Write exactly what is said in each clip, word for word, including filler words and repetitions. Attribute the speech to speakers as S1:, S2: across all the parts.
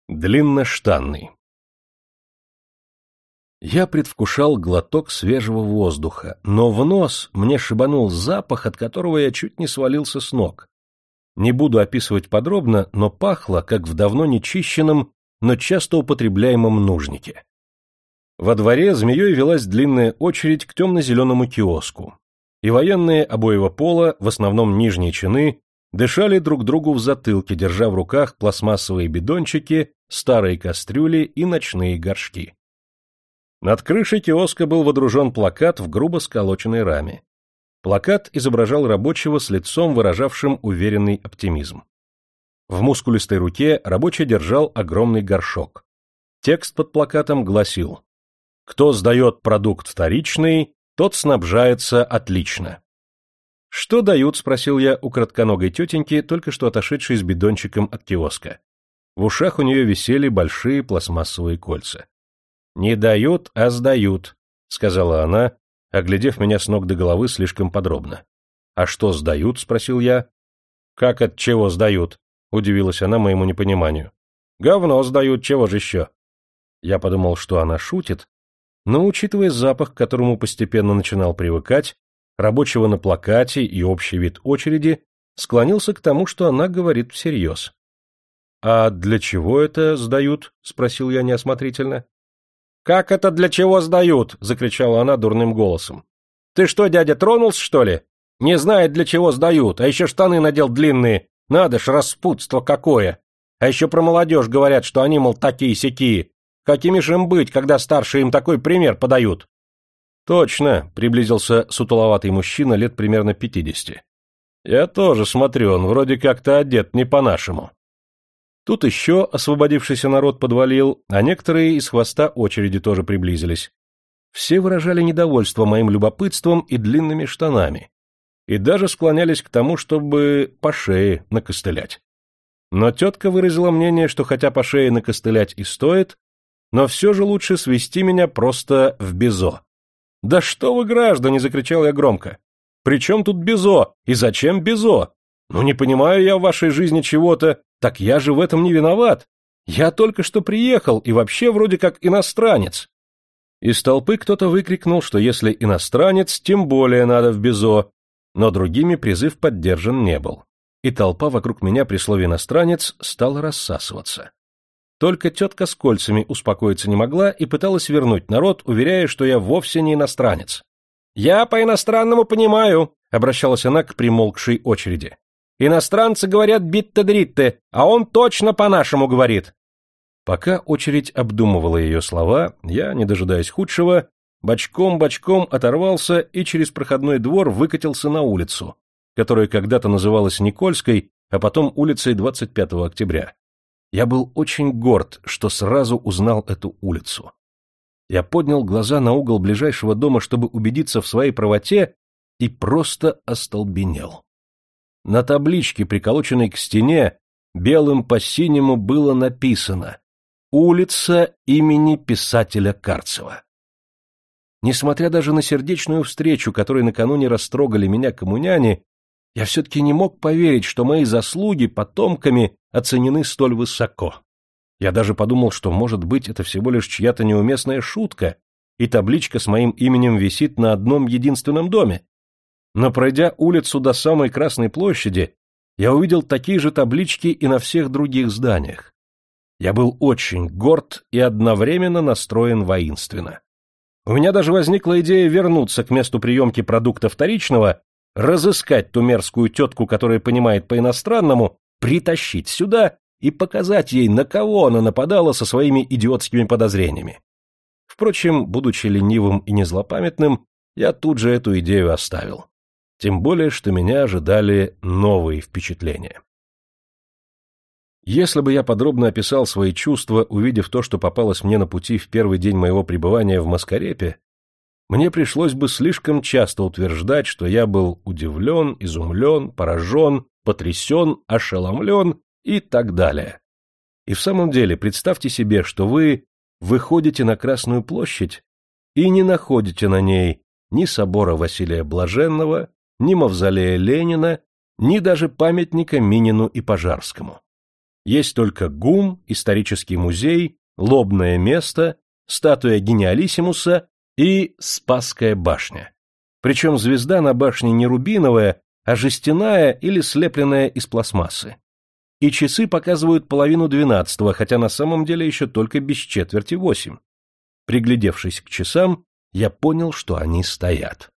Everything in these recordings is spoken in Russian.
S1: Длинноштанный. Я предвкушал глоток свежего воздуха, но в нос мне шибанул запах, от которого я чуть не свалился с ног. Не буду описывать подробно, но пахло, как в давно нечищенном, но часто употребляемом нужнике. Во дворе змеей велась длинная очередь к темно-зеленому киоску, и военные обоего пола, в основном нижние чины, дышали друг другу в затылке, держа в руках пластмассовые бидончики, старые кастрюли и ночные горшки. Над крышей киоска был водружен плакат в грубо сколоченной раме. Плакат изображал рабочего с лицом, выражавшим уверенный оптимизм. В мускулистой руке рабочий держал огромный горшок. Текст под плакатом гласил: «Кто сдает продукт вторичный, тот снабжается отлично». «Что дают?» — спросил я у кратконогой тетеньки, только что отошедшей с бидончиком от киоска. В ушах у нее висели большие пластмассовые кольца. «Не дают, а сдают», — сказала она, оглядев меня с ног до головы слишком подробно. «А что сдают?» — спросил я. «Как от чего сдают?» — удивилась она моему непониманию. «Говно сдают, чего же еще?» Я подумал, что она шутит, но, учитывая запах, к которому постепенно начинал привыкать, рабочего на плакате и общий вид очереди, склонился к тому, что она говорит всерьез. «А для чего это сдают?» — спросил я неосмотрительно. «Как это для чего сдают?» — закричала она дурным голосом. «Ты что, дядя, тронулся, что ли? Не знает, для чего сдают, а еще штаны надел длинные. Надо ж, распутство какое! А еще про молодежь говорят, что они, мол, такие-сякие. Какими же им быть, когда старшие им такой пример подают?» «Точно», — приблизился сутуловатый мужчина лет примерно пятидесяти. «Я тоже смотрю, он вроде как-то одет не по-нашему». Тут еще освободившийся народ подвалил, а некоторые из хвоста очереди тоже приблизились. Все выражали недовольство моим любопытством и длинными штанами, и даже склонялись к тому, чтобы по шее накостылять. Но тетка выразила мнение, что хотя по шее накостылять и стоит, но все же лучше свести меня просто в безо. «Да что вы, граждане!» — закричал я громко. «При чем тут безо? И зачем безо? Ну, не понимаю я в вашей жизни чего-то, так я же в этом не виноват. Я только что приехал и вообще вроде как иностранец». Из толпы кто-то выкрикнул, что если иностранец, тем более надо в безо, но другими призыв поддержан не был. И толпа вокруг меня при слове «иностранец» стала рассасываться. Только тетка с кольцами успокоиться не могла и пыталась вернуть народ, уверяя, что я вовсе не иностранец. «Я по-иностранному понимаю», — обращалась она к примолкшей очереди. «Иностранцы говорят битте-дритте, а он точно по-нашему говорит». Пока очередь обдумывала ее слова, я, не дожидаясь худшего, бочком-бочком оторвался и через проходной двор выкатился на улицу, которая когда-то называлась Никольской, а потом улицей двадцать пятого октября. Я был очень горд, что сразу узнал эту улицу. Я поднял глаза на угол ближайшего дома, чтобы убедиться в своей правоте, и просто остолбенел. На табличке, приколоченной к стене, белым по синему было написано «Улица имени писателя Карцева». Несмотря даже на сердечную встречу, которой накануне растрогали меня коммуняне, я все-таки не мог поверить, что мои заслуги потомками оценены столь высоко. Я даже подумал, что, может быть, это всего лишь чья-то неуместная шутка, и табличка с моим именем висит на одном единственном доме. Но, пройдя улицу до самой Красной площади, я увидел такие же таблички и на всех других зданиях. Я был очень горд и одновременно настроен воинственно. У меня даже возникла идея вернуться к месту приемки продукта вторичного, разыскать ту мерзкую тетку, которая понимает по-иностранному, притащить сюда и показать ей, на кого она нападала со своими идиотскими подозрениями. Впрочем, будучи ленивым и незлопамятным, я тут же эту идею оставил. Тем более, что меня ожидали новые впечатления. Если бы я подробно описал свои чувства, увидев то, что попалось мне на пути в первый день моего пребывания в Маскарепе, мне пришлось бы слишком часто утверждать, что я был удивлен, изумлен, поражен, потрясен, ошеломлен и так далее. И в самом деле, представьте себе, что вы выходите на Красную площадь и не находите на ней ни собора Василия Блаженного, ни мавзолея Ленина, ни даже памятника Минину и Пожарскому. Есть только ГУМ, исторический музей, лобное место, статуя Гениалиссимуса и Спасская башня. Причем звезда на башне не рубиновая, а жестяная или слепленная из пластмассы. И часы показывают половину двенадцатого, хотя на самом деле еще только без четверти восемь. Приглядевшись к часам, я понял, что они стоят.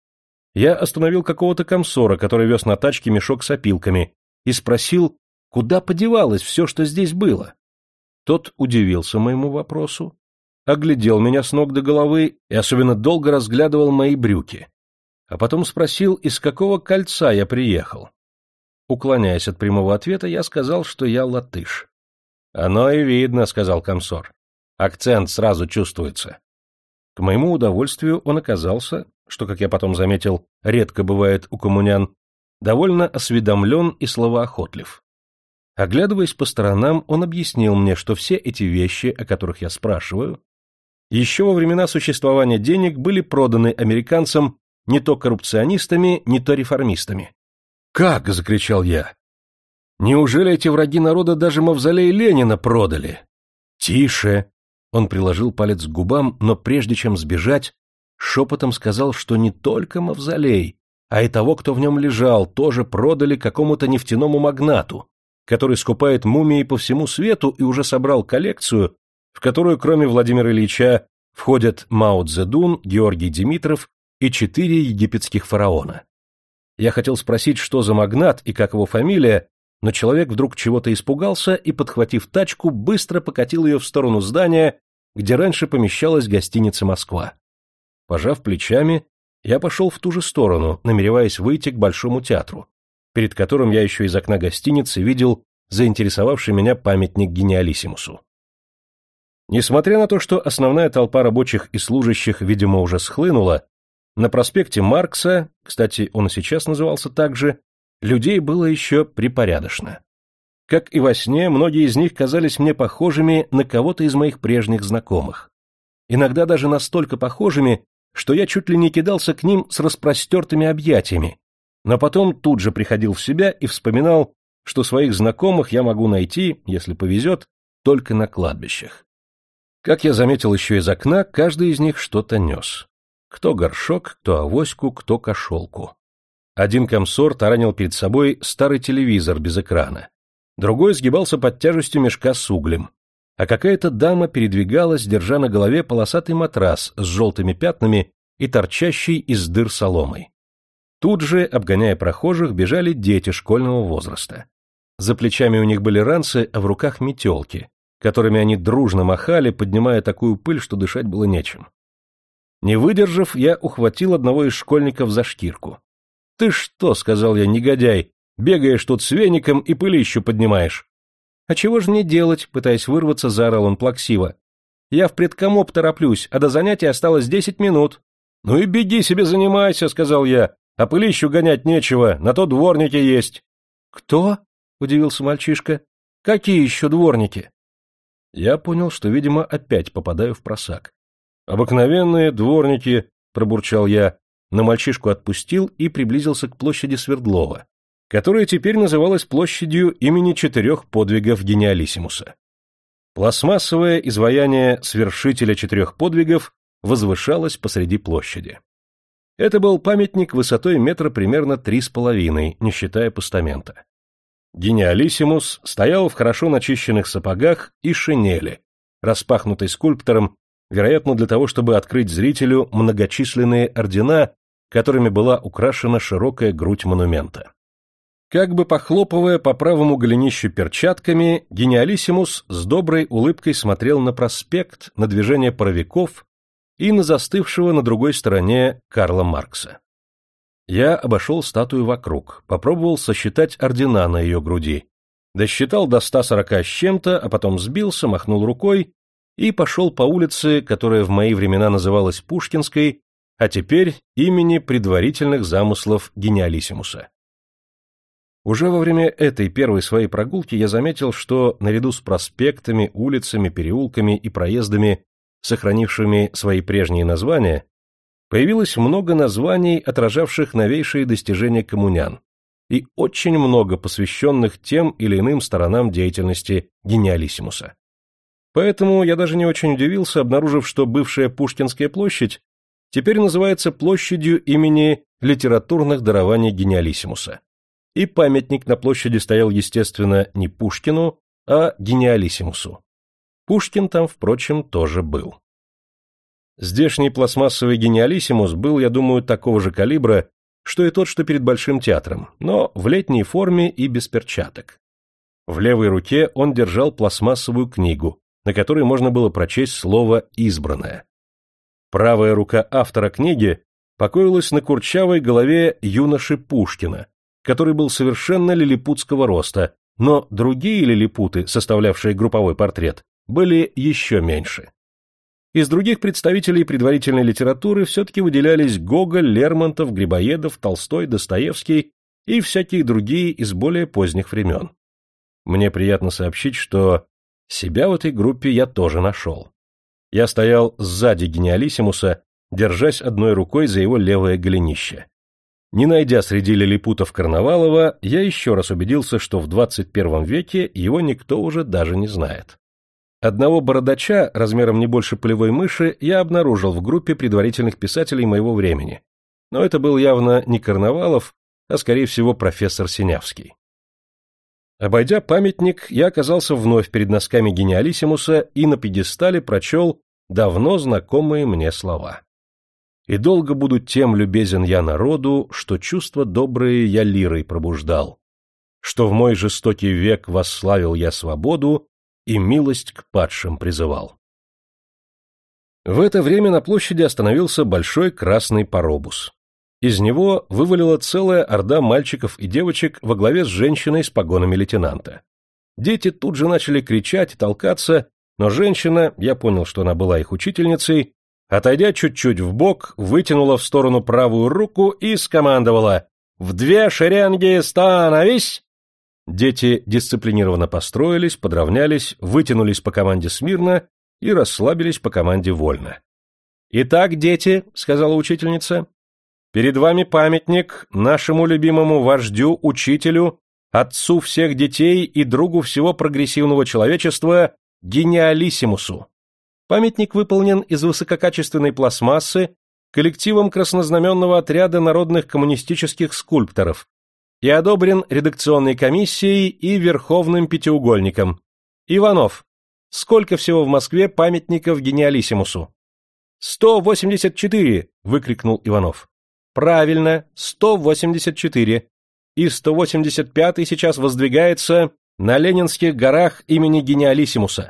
S1: Я остановил какого-то комсора, который вез на тачке мешок с опилками, и спросил, куда подевалось все, что здесь было. Тот удивился моему вопросу, оглядел меня с ног до головы и особенно долго разглядывал мои брюки, а потом спросил, из какого кольца я приехал. Уклоняясь от прямого ответа, я сказал, что я латыш. — Оно и видно, — сказал комсор. — Акцент сразу чувствуется. К моему удовольствию он оказался, что, как я потом заметил, редко бывает у коммунян, довольно осведомлен и словоохотлив. Оглядываясь по сторонам, он объяснил мне, что все эти вещи, о которых я спрашиваю, еще во времена существования денег были проданы американцам не то коррупционистами, не то реформистами. «Как?» — закричал я. «Неужели эти враги народа даже мавзолей Ленина продали?» «Тише!» — он приложил палец к губам, но прежде чем сбежать, шепотом сказал, что не только мавзолей, а и того, кто в нем лежал, тоже продали какому-то нефтяному магнату, который скупает мумии по всему свету и уже собрал коллекцию, в которую кроме Владимира Ильича входят Мао Цзэдун, Георгий Димитров и четыре египетских фараона. Я хотел спросить, что за магнат и как его фамилия, но человек вдруг чего-то испугался и, подхватив тачку, быстро покатил ее в сторону здания, где раньше помещалась гостиница «Москва». Пожав плечами, я пошел в ту же сторону, намереваясь выйти к Большому театру, перед которым я еще из окна гостиницы видел заинтересовавший меня памятник Гениалиссимусу. Несмотря на то, что основная толпа рабочих и служащих, видимо, уже схлынула, на проспекте Маркса, кстати, он и сейчас назывался так же, людей было еще припорядочно. Как и во сне, многие из них казались мне похожими на кого-то из моих прежних знакомых. Иногда даже настолько похожими, что я чуть ли не кидался к ним с распростертыми объятиями, но потом тут же приходил в себя и вспоминал, что своих знакомых я могу найти, если повезет, только на кладбищах. Как я заметил еще из окна, каждый из них что-то нес. Кто горшок, кто авоську, кто кошелку. Один комсор таранил перед собой старый телевизор без экрана, другой сгибался под тяжестью мешка с углем, а какая-то дама передвигалась, держа на голове полосатый матрас с желтыми пятнами и торчащей из дыр соломой. Тут же, обгоняя прохожих, бежали дети школьного возраста. За плечами у них были ранцы, а в руках метелки, которыми они дружно махали, поднимая такую пыль, что дышать было нечем. Не выдержав, я ухватил одного из школьников за шкирку. — Ты что, — сказал я, — негодяй, бегаешь тут с веником и пылищу поднимаешь. — А чего же мне делать? — пытаясь вырваться, заорал он плаксиво. — Я в предкомоп тороплюсь, а до занятия осталось десять минут. — Ну и беги себе занимайся, — сказал я, — а пылищу гонять нечего, на то дворники есть. — Кто? — удивился мальчишка. — Какие еще дворники? Я понял, что, видимо, опять попадаю в просак. «Обыкновенные дворники», — пробурчал я, но мальчишку отпустил и приблизился к площади Свердлова, которая теперь называлась площадью имени четырех подвигов Гениалиссимуса. Пластмассовое изваяние свершителя четырех подвигов возвышалось посреди площади. Это был памятник высотой метра примерно три с половиной, не считая постамента. Гениалиссимус стоял в хорошо начищенных сапогах и шинели, распахнутой скульптором, вероятно, для того, чтобы открыть зрителю многочисленные ордена, которыми была украшена широкая грудь монумента. Как бы похлопывая по правому голенищу перчатками, Гениалиссимус с доброй улыбкой смотрел на проспект, на движение паровиков и на застывшего на другой стороне Карла Маркса. Я обошел статую вокруг, попробовал сосчитать ордена на ее груди, досчитал до ста сорока с чем-то, а потом сбился, махнул рукой и пошел по улице, которая в мои времена называлась Пушкинской, а теперь имени предварительных замыслов Гениалиссимуса. Уже во время этой первой своей прогулки я заметил, что наряду с проспектами, улицами, переулками и проездами, сохранившими свои прежние названия, появилось много названий, отражавших новейшие достижения коммунян, и очень много посвященных тем или иным сторонам деятельности гениалиссимуса. Поэтому я даже не очень удивился, обнаружив, что бывшая Пушкинская площадь теперь называется площадью имени литературных дарований гениалиссимуса. И памятник на площади стоял, естественно, не Пушкину, а гениалиссимусу. Пушкин там, впрочем, тоже был. Здешний пластмассовый гениалиссимус был, я думаю, такого же калибра, что и тот, что перед Большим театром, но в летней форме и без перчаток. В левой руке он держал пластмассовую книгу, на которой можно было прочесть слово «избранное». Правая рука автора книги покоилась на курчавой голове юноши Пушкина, который был совершенно лилипутского роста, но другие лилипуты, составлявшие групповой портрет, были еще меньше. Из других представителей предварительной литературы все-таки выделялись Гоголь, Лермонтов, Грибоедов, Толстой, Достоевский и всякие другие из более поздних времен. Мне приятно сообщить, что себя в этой группе я тоже нашел. Я стоял сзади гениалиссимуса, держась одной рукой за его левое голенище. Не найдя среди лилипутов Карнавалова, я еще раз убедился, что в двадцать первом веке его никто уже даже не знает. Одного бородача, размером не больше полевой мыши, я обнаружил в группе предварительных писателей моего времени. Но это был явно не Карнавалов, а, скорее всего, профессор Синявский. Обойдя памятник, я оказался вновь перед носками гениалиссимуса и на пьедестале прочел давно знакомые мне слова. «И долго буду тем любезен я народу, что чувства добрые я лирой пробуждал, что в мой жестокий век восславил я свободу и милость к падшим призывал». В это время на площади остановился большой красный паробус. Из него вывалила целая орда мальчиков и девочек во главе с женщиной с погонами лейтенанта. Дети тут же начали кричать и толкаться, но женщина, я понял, что она была их учительницей, отойдя чуть-чуть вбок, вытянула в сторону правую руку и скомандовала: «В две шеренги становись!» Дети дисциплинированно построились, подровнялись, вытянулись по команде смирно и расслабились по команде вольно. «Итак, дети», — сказала учительница, — «перед вами памятник нашему любимому вождю, учителю, отцу всех детей и другу всего прогрессивного человечества, гениалиссимусу. Памятник выполнен из высококачественной пластмассы коллективом краснознаменного отряда народных коммунистических скульпторов и одобрен редакционной комиссией и Верховным Пятиугольником. Иванов, сколько всего в Москве памятников гениалиссимусу?» «Сто восемьдесят четыре!» — выкрикнул Иванов. «Правильно, сто восемьдесят четыре. И сто восемьдесят пятый сейчас воздвигается на Ленинских горах имени гениалиссимуса.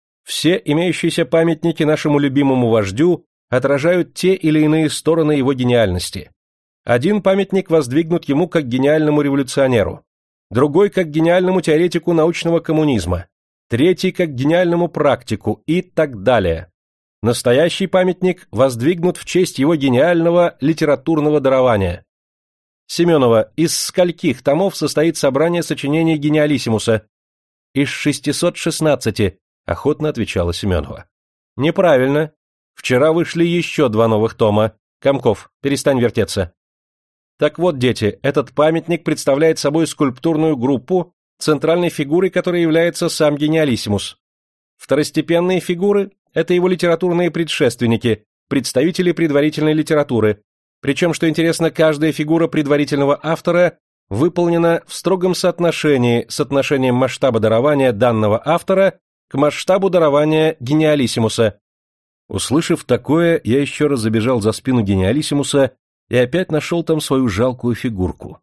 S1: Все имеющиеся памятники нашему любимому вождю отражают те или иные стороны его гениальности. Один памятник воздвигнут ему как гениальному революционеру, другой как гениальному теоретику научного коммунизма, третий как гениальному практику и так далее. Настоящий памятник воздвигнут в честь его гениального литературного дарования. Семенова, из скольких томов состоит собрание сочинений гениалиссимуса?» «Из шестисот шестнадцати», — охотно отвечала Семенова. «Неправильно. Вчера вышли еще два новых тома. Комков, перестань вертеться». «Так вот, дети, этот памятник представляет собой скульптурную группу, центральной фигурой которой является сам гениалиссимус. Второстепенные фигуры — это его литературные предшественники, представители предварительной литературы. Причем, что интересно, каждая фигура предварительного автора выполнена в строгом соотношении с отношением масштаба дарования данного автора к масштабу дарования гениалиссимуса». Услышав такое, я еще раз забежал за спину гениалиссимуса и опять нашел там свою жалкую фигурку.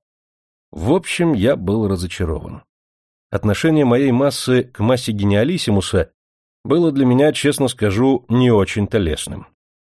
S1: В общем, я был разочарован. Отношение моей массы к массе гениалиссимуса было для меня, честно скажу, не очень-то лестным.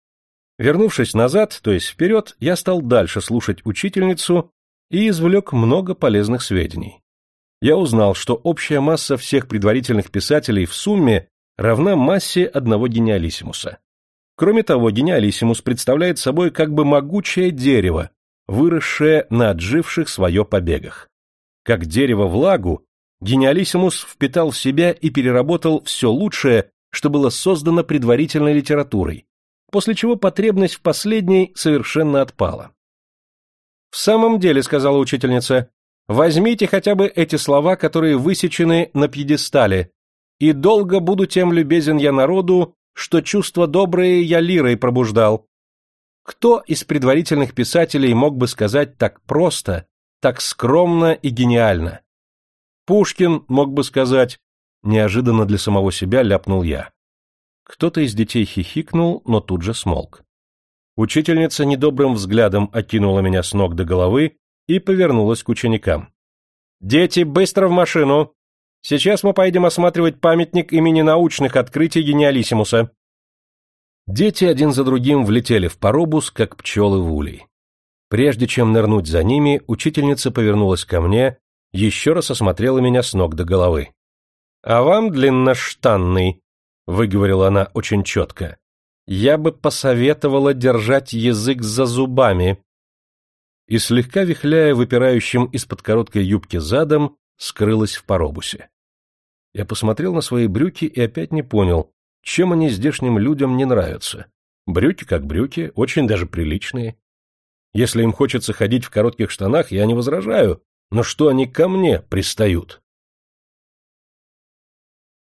S1: Вернувшись назад, то есть вперед, я стал дальше слушать учительницу и извлек много полезных сведений. Я узнал, что общая масса всех предварительных писателей в сумме равна массе одного гениалиссимуса. Кроме того, гениалиссимус представляет собой как бы могучее дерево, выросшее на отживших свое побегах. Как дерево влагу, гениалиссимус впитал в себя и переработал все лучшее, что было создано предварительной литературой, после чего потребность в последней совершенно отпала. «В самом деле, — сказала учительница, — Возьмите хотя бы эти слова, которые высечены на пьедестале. «И долго буду тем любезен я народу, что чувства добрые я лирой пробуждал». Кто из предварительных писателей мог бы сказать так просто, так скромно и гениально? Пушкин мог бы сказать, неожиданно для самого себя ляпнул я. Кто-то из детей хихикнул, но тут же смолк. Учительница недобрым взглядом окинула меня с ног до головы и повернулась к ученикам. «Дети, быстро в машину! Сейчас мы поедем осматривать памятник имени научных открытий гениалиссимуса». Дети один за другим влетели в паробус, как пчелы в улей. Прежде чем нырнуть за ними, учительница повернулась ко мне, еще раз осмотрела меня с ног до головы. «А вам, длинноштанный», — выговорила она очень четко, — «я бы посоветовала держать язык за зубами». И слегка вихляя выпирающим из-под короткой юбки задом, скрылась в паробусе. Я посмотрел на свои брюки и опять не понял, чем они здешним людям не нравятся. Брюки как брюки, очень даже приличные. Если им хочется ходить в коротких штанах, я не возражаю, но что они ко мне пристают?